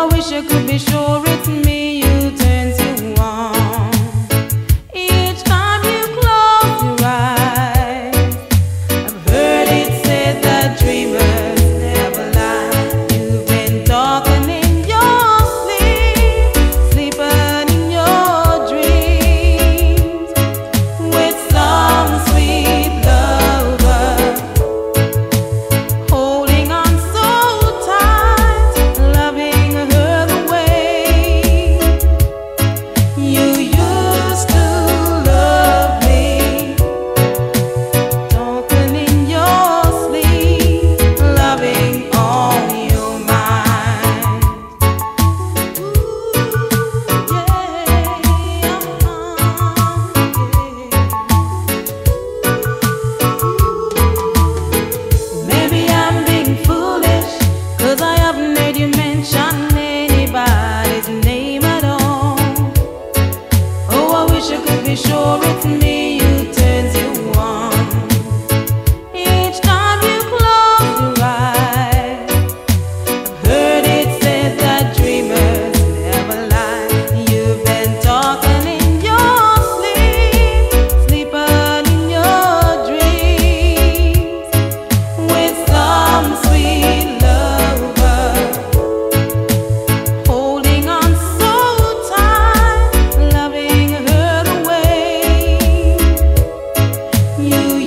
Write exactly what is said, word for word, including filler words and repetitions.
I wish I could be sure it's me you turns you on. Each time you close your eyes, I've heard it said that dreamers never lie. You've been talking in your sleep, sleeping in your dreams with some sweet lover, holding on so tight, loving her the way you used to love me. Talking in your sleep, loving on your mind. Ooh, yeah, uh-huh, yeah. Maybe I'm being foolish, 'cause I haven't heard you mention anybody's name at all. Oh, I wish I could be sure it's me who turns you on. Each time you close your eyes, I've heard it said that dreamers never lie. You've been talking in your sleep, sleeping in your dreams with some sweet lover, holding on so tight, loving her the way you